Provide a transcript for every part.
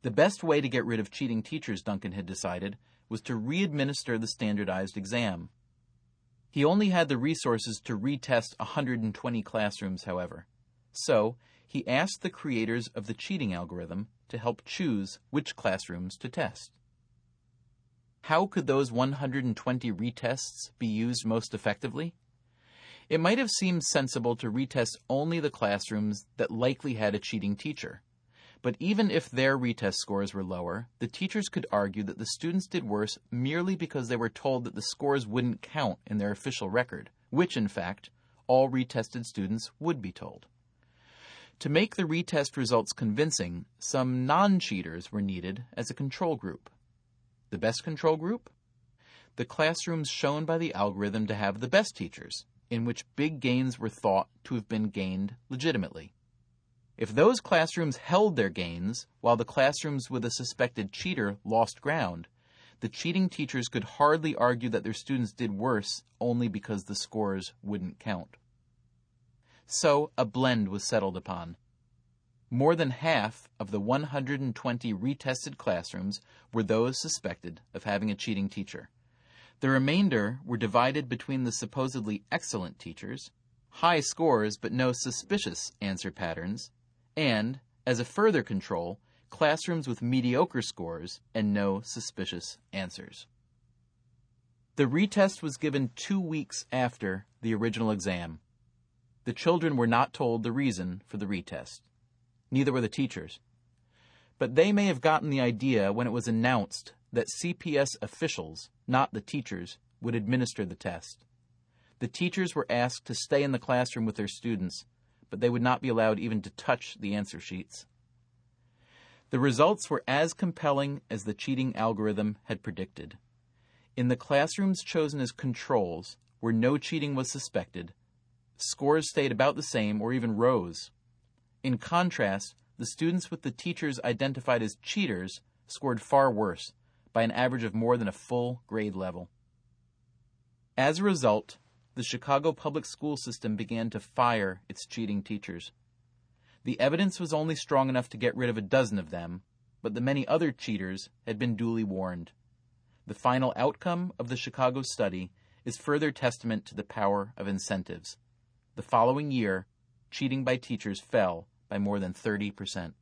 The best way to get rid of cheating teachers, Duncan had decided, was to re-administer the standardized exam. He only had the resources to retest 120 classrooms, however. So, he asked the creators of the cheating algorithm to help choose which classrooms to test. How could those 120 retests be used most effectively? It might have seemed sensible to retest only the classrooms that likely had a cheating teacher. But even if their retest scores were lower, the teachers could argue that the students did worse merely because they were told that the scores wouldn't count in their official record, which, in fact, all retested students would be told. To make the retest results convincing, some non-cheaters were needed as a control group. The best control group? The classrooms shown by the algorithm to have the best teachers, in which big gains were thought to have been gained legitimately. If those classrooms held their gains, while the classrooms with a suspected cheater lost ground, the cheating teachers could hardly argue that their students did worse only because the scores wouldn't count. So a blend was settled upon. More than half of the 120 retested classrooms were those suspected of having a cheating teacher. The remainder were divided between the supposedly excellent teachers, high scores but no suspicious answer patterns, and, as a further control, classrooms with mediocre scores and no suspicious answers. The retest was given 2 weeks after the original exam. The children were not told the reason for the retest. Neither were the teachers. But they may have gotten the idea when it was announced that CPS officials, not the teachers, would administer the test. The teachers were asked to stay in the classroom with their students, but they would not be allowed even to touch the answer sheets. The results were as compelling as the cheating algorithm had predicted. In the classrooms chosen as controls, where no cheating was suspected, scores stayed about the same or even rose. In contrast, the students with the teachers identified as cheaters scored far worse, by an average of more than a full grade level. As a result, the Chicago public school system began to fire its cheating teachers. The evidence was only strong enough to get rid of a dozen of them, but the many other cheaters had been duly warned. The final outcome of the Chicago study is further testament to the power of incentives. The following year, cheating by teachers fell by more than 30%.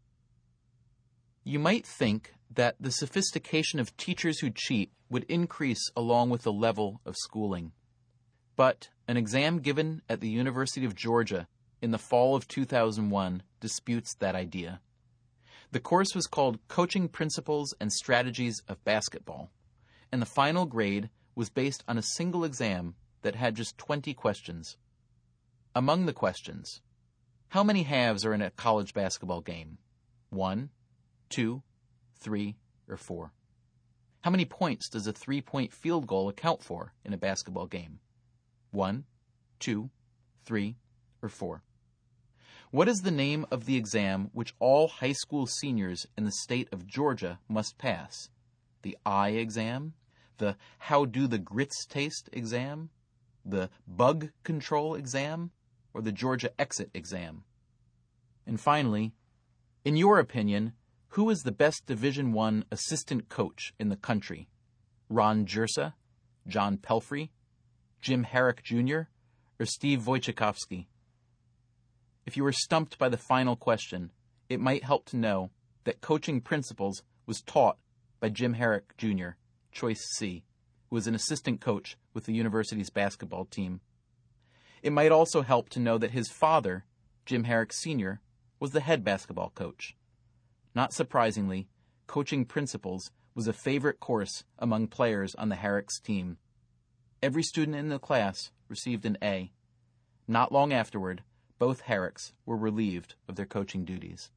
You might think that the sophistication of teachers who cheat would increase along with the level of schooling. But an exam given at the University of Georgia in the fall of 2001 disputes that idea. The course was called Coaching Principles and Strategies of Basketball, and the final grade was based on a single exam that had just 20 questions. Among the questions, how many halves are in a college basketball game? 1, 2, 3, or 4? How many points does a 3-point field goal account for in a basketball game? 1, 2, 3, or 4? What is the name of the exam which all high school seniors in the state of Georgia must pass? The eye exam? The How Do the Grits Taste exam? The Bug Control exam? Or the Georgia Exit exam? And finally, in your opinion, who is the best Division I assistant coach in the country? Ron Jersa, John Pelfrey, Jim Herrick Jr., or Steve Wojciechowski? If you were stumped by the final question, it might help to know that Coaching Principles was taught by Jim Herrick Jr., Choice C, who was an assistant coach with the university's basketball team. It might also help to know that his father, Jim Herrick Sr., was the head basketball coach. Not surprisingly, Coaching Principles was a favorite course among players on the Herrick's team. Every student in the class received an A. Not long afterward, both Herricks were relieved of their coaching duties.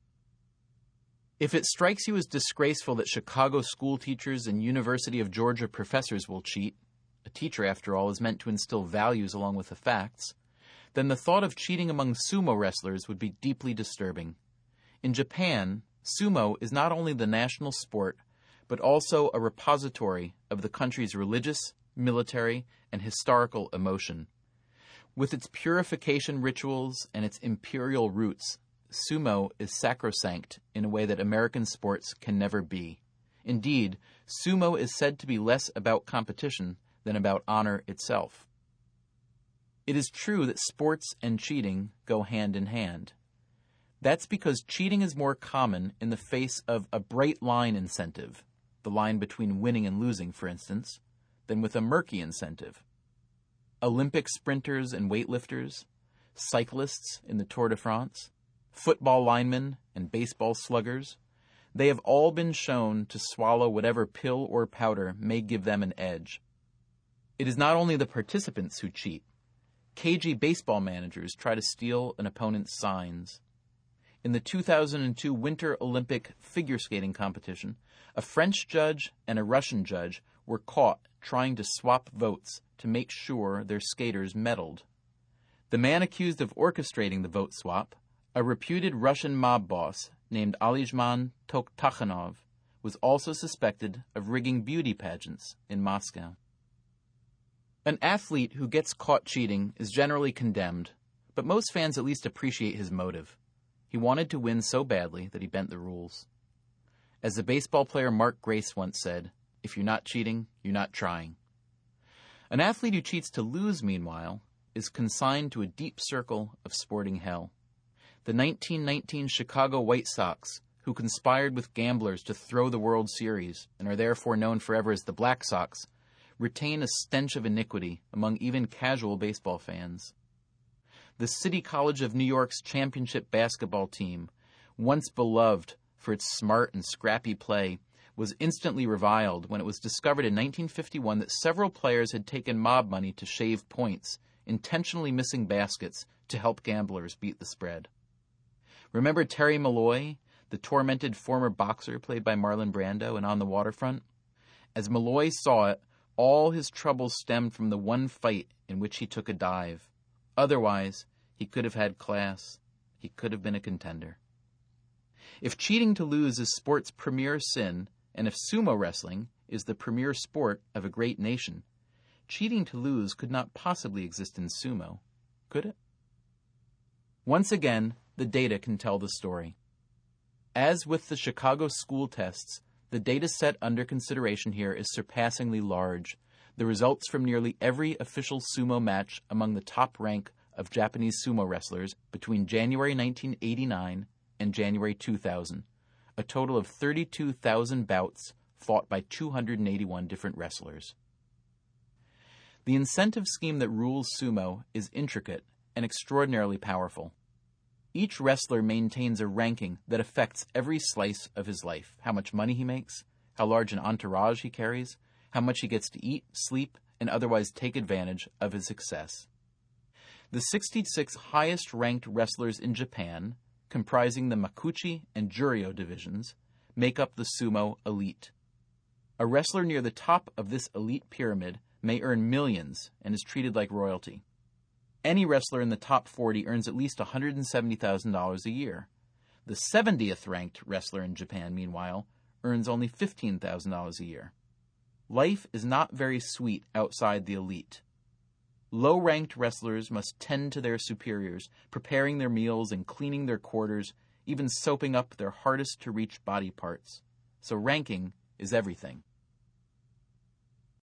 If it strikes you as disgraceful that Chicago school teachers and University of Georgia professors will cheat, a teacher, after all, is meant to instill values along with the facts, then the thought of cheating among sumo wrestlers would be deeply disturbing. In Japan, sumo is not only the national sport, but also a repository of the country's religious, military, and historical emotion. With its purification rituals and its imperial roots, sumo is sacrosanct in a way that American sports can never be. Indeed, sumo is said to be less about competition than about honor itself. It is true that sports and cheating go hand in hand. That's because cheating is more common in the face of a bright line incentive, the line between winning and losing, for instance, than with a murky incentive. Olympic sprinters and weightlifters, cyclists in the Tour de France, football linemen and baseball sluggers, they have all been shown to swallow whatever pill or powder may give them an edge. It is not only the participants who cheat. Cagey baseball managers try to steal an opponent's signs. In the 2002 Winter Olympic figure skating competition, a French judge and a Russian judge were caught trying to swap votes to make sure their skaters medaled. The man accused of orchestrating the vote swap, a reputed Russian mob boss named Alizman Takhanov, was also suspected of rigging beauty pageants in Moscow. An athlete who gets caught cheating is generally condemned, but most fans at least appreciate his motive. He wanted to win so badly that he bent the rules. As the baseball player Mark Grace once said, "If you're not cheating, you're not trying." An athlete who cheats to lose, meanwhile, is consigned to a deep circle of sporting hell. The 1919 Chicago White Sox, who conspired with gamblers to throw the World Series and are therefore known forever as the Black Sox, retain a stench of iniquity among even casual baseball fans. The City College of New York's championship basketball team, once beloved for its smart and scrappy play, was instantly reviled when it was discovered in 1951 that several players had taken mob money to shave points, intentionally missing baskets to help gamblers beat the spread. Remember Terry Malloy, the tormented former boxer played by Marlon Brando in On the Waterfront? As Malloy saw it, all his troubles stemmed from the one fight in which he took a dive. Otherwise, he could have had class. He could have been a contender. If cheating to lose is sport's premier sin, and if sumo wrestling is the premier sport of a great nation, cheating to lose could not possibly exist in sumo, could it? Once again, the data can tell the story. As with the Chicago school tests, the data set under consideration here is surpassingly large. The results from nearly every official sumo match among the top rank of Japanese sumo wrestlers between January 1989 and January 2000, a total of 32,000 bouts fought by 281 different wrestlers. The incentive scheme that rules sumo is intricate and extraordinarily powerful. Each wrestler maintains a ranking that affects every slice of his life: how much money he makes, how large an entourage he carries, how much he gets to eat, sleep, and otherwise take advantage of his success. The 66 highest-ranked wrestlers in Japan, comprising the Makuuchi and Juryo divisions, make up the sumo elite. A wrestler near the top of this elite pyramid may earn millions and is treated like royalty. Any wrestler in the top 40 earns at least $170,000 a year. The 70th ranked wrestler in Japan, meanwhile, earns only $15,000 a year. Life is not very sweet outside the elite. Low-ranked wrestlers must tend to their superiors, preparing their meals and cleaning their quarters, even soaping up their hardest-to-reach body parts. So ranking is everything.